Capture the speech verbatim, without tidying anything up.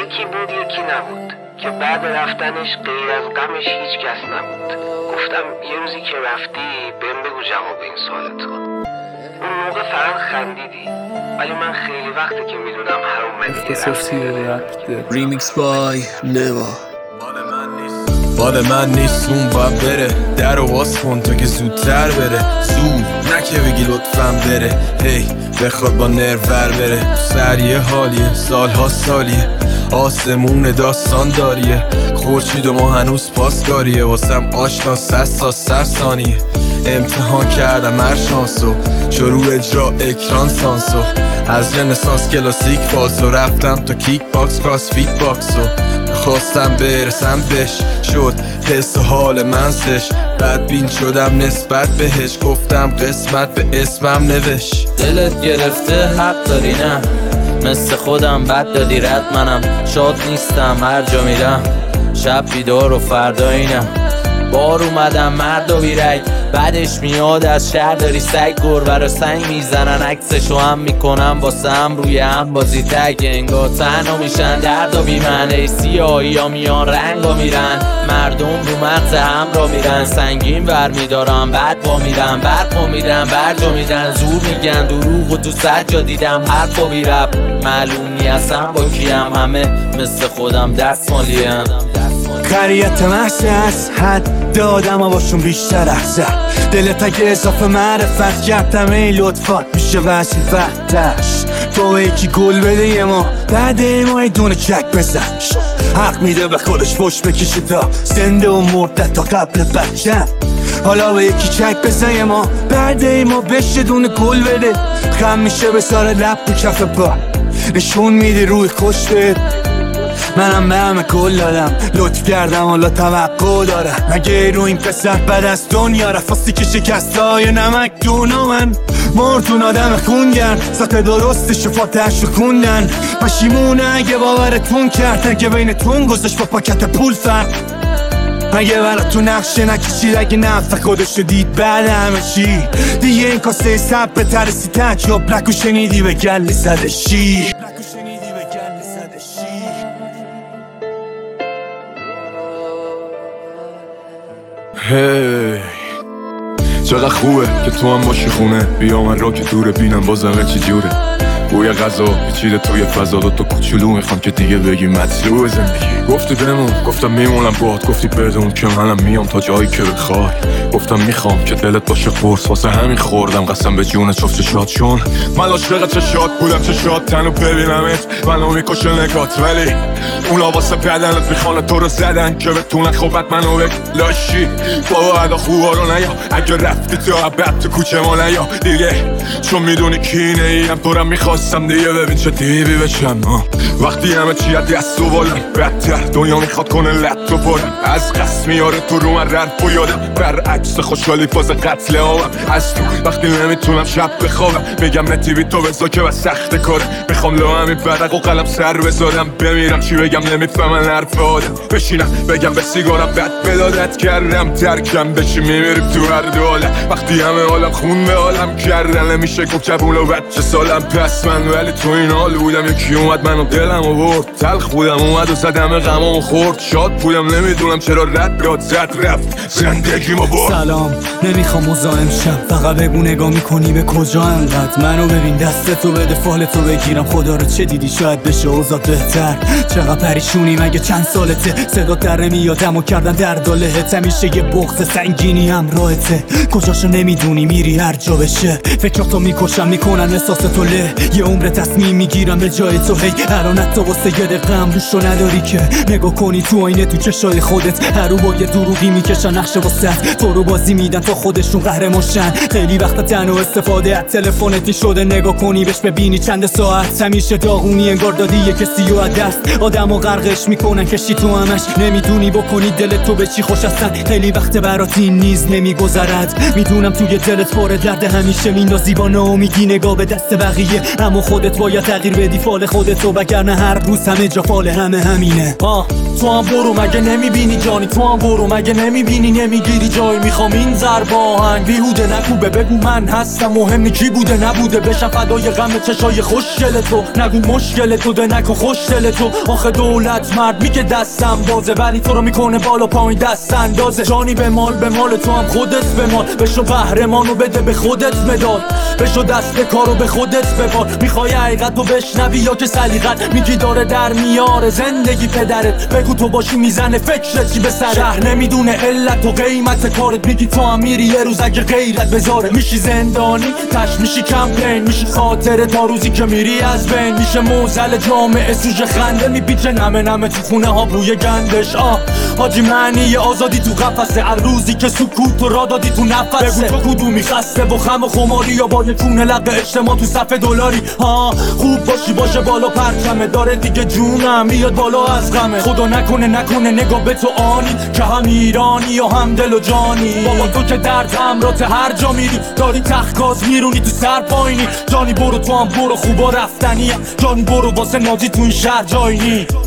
یکی بود یکی نبود که بعد رفتنش غیر از غمش هیچ کس نبود. گفتم یه روزی که رفتی بهم بگو جواب این سوالت رو. اون موقع فقط خندیدی، ولی من خیلی وقته که میدونم هر اومدی رفتی. ریمیکس بای نوا. بال من نیست اون باید بره، در و باز کن تا که زودتر بره. زود نکه بگی لطفم بره، هی بخواد با نرور بره. تو سر یه حالیه، سالها سالیه، آسمون داستان داریه. خورشید و ما هنوز پاسکاریه، واسم آشنا سست تا سر ثانیه. امتحان کردم هر شانسو، شروع اجرا اکران سانسو. از رنسانس کلاسیک فازو رفتم تا کیک باکس کراس فیت باکسو. خواستم برسم بهش، شد حس و حال من سش. بدبین شدم نسبت بهش، گفتم قسمت به اسمم نوشت. دلت گرفته حق داری نه، مثل خودم بد دادی رد. منم شاد نیستم هر جا میرم، شب بیدار و فردا اینم. بار اومدم مرد و بیرک، بعدش میاد از شهر داری سگ. گربه رو سنگ میزنن عکسشو هم میکنم واسه هم روی هم بازی تگ. انگار تنها میشن درد و بیمنه، سیاهی ها میان رنگ ها میرن. مردم رو مغز هم را میرن، سنگین ور میدارم بعد با میرن. برق ها میدن برجا میدن، زور میگن دروغ و تو سجا دیدم حرف و بیرب. معلوم نی اصلا با کیم، همه مثل خودم دست مالیم. خریت محض از حد دادم و باشون بیشتر احزر. دلت اگه اضافه معرفت کردم ای لطفات میشه وظیفتش. تو یکی گل بده یه ما بعد ما ای دونه چک بزن. حق میده به خودش فش بکشه تا زنده و مرده تا قبل بچه. حالا به یکی چک بزن یه ما بعد ما بشه دونه گل بده. خم میشه به سار لب و کف پا، نشون میده روی خوشت. منم به همه کل دادم، لطف کردم حالا توقع دارم. مگه رو این پسر بعد از دنیا رفاستی که شکستای نمک دونا. من مردون آدم خونگرد، سطح درست شفاتش رو خوندن. پشیمونه اگه باورتون کردن که بینتون گذاشت با پاکت پول فرق. اگه براتون نقشه نکشید، اگه نفع خودشو دید بعد همه چی دیگه این کاسه سب به ترسی تجاب نکو. شنیدی به گلی زده شیر. هی چقدر خوبه که تو هم باشی خونه، بیا من را که دوره بینم بازم چی جوره. بوی غذا پیچیده توی فضا، دو تا کوچولو میخوام که دیگه بگی مطلوب زندگی. گفتی بمون گفتم میمونم باهات، گفتی بدون که منم میام تا جایی که بخوای. گفتم میخوام که دلت باشه قرص، واسه همین خوردم قسم به جون چفت چشات. چون من عاشق چشات بودم، چشات تنو ببینمت منو میکشه نگات. ولی اونا واسه بدنت میخوانه تو رو زدن که بتونن خوبت منو بلاشی. بابا ادا خوبا رو نیا، اگه رفتی تو عبد تو کوچه ما نیا دیگه. چون میدونی کی نیم دورم میخواستم دیگه ببین چه دیوی بشم. وقتی همه چی از دست و بالم بدتر، دنیا میخواد کنه لط و پرم. از قصد میاره تو رو من رد و یادم، برعکس خوشحالی فاز قتل آبم. از تو وقتی نمیتونم شب بخوابم، میگم نه تیوی تو بزا که بس سخت کارم. میخوام لو همین بدق و قلم سر بذارم، بمیرم چی بگم نمیفهمن حرف آدم. بشینم بگم به سیگارم بد بدادت کردم، ترکم بشی میمیریم تو هر دوله. وقتی همه عالم خون به عالم کردن، نمیشه گفت جبون و بچه سالم پس من. ولی تو این حال بودم یکی اومد منو دلم آورد، تلخ بودم اومد و زدم غمامو خورد. شاد بودم نمیدونم چرا رد داد زد رفت زندگیمو برد. سلام نمیخوام مزاحم شم، فقط بگو نگاه میکنی به کجا انقدر. منو ببین دستتو بده فالتو بگیرم، خدا رو چه دیدی شاید بشه اوضاع بهتر. چقدر پریشونی مگه چند سالته، صدا در میادم و کردن در دلهت. همیشه یه بغض سنگینی همراهته، کجاشو نمیدونی میری هر جا بشه. فکراتو میکشم میکنن احساس تو له، یه عمر تصمیم میگیرم به جای تو. هی الان حتی واسه یه دقیقه هم روشو نداری که نگاه کنی تو آینه تو چشای خودت. هر رو با یه دروغی میکشن نقشه واسه تو رو بازی میدن تا خودشون قهرمان شن. خیلی وقت تنها استفاده از تلفنت شده، نگاه کنی بهش ببینی چند ساعت. همیشه داغونی انگار دادی یه کسی و دست، آدمو غرقش میکنن کشی تو همش. نمیدونی بکنی دلت تو به چی خوش هستن، خیلی وقت برات این نیز نمیگذرد. میدونم توی دلت پر درد، همیشه میندازی با ناامیدی نگاه به دست بقیه. اما خودت باید تغییر بدی فال خودتو، وگرنه هر روز همه جا فال همه همینه. آه تو هم برو مگه نمیبینی جانی، تو هم برو مگه نمیبینی نمیگیری جایی. میخوام این ضرب آهنگ بیهوده نکوبه، بگو من هستم مهم کی بوده نبوده. بشم فدای غم چشای خوشگل تو، نگو مشکل تو ده نکن خوشگل تو. آخه دولت مرد میگه دستم بازه، ولی تو رو میکنه بالا پایین دست اندازه. جانی به مال به مال تو هم خودت به مال، بشو قهرمانو بده به خودت مدال، بشو دست کارو به خودت ببار. میخوای حقیقت رو بشنوی یا که سلیقت میگی داره در میاره زندگی پدرت. بگو تو باشی میزنه فکرت چی به سرت، شهر نمیدونه علت و قیمت کارت. میگی تو هم میری یه روز اگه غیرت بذاره، میشی زندانی تش میشی کمپین، میشی خاطره تا روزی که میری از بین. میشه موزل جامعه سوژه خنده، میپیچه نمه نمه تو خونه ها بوی گندش. آه حاجی معنی آزادی تو قفسه، هر روزی که سکوت و را دادی تو نفسه. بگو تو کدومی خسته با خم و خماری، یا با یه کونه لقه اجتماع تو صف دلاری. ها خوب باشی باشه بالا پرچمه داره دیگه، جونم بیاد بالا از غمه. خدا نکنه نکنه نگاه به تو آنی، که هم ایرانی یا هم دل و جانی. بابا تو که درد همرات هر جا میری، داری تخت میرونی تو سر پایینی. جانی برو تو هم برو خوبا رفتنیه، جانی برو واسه نازی تو این شهر جایی نی.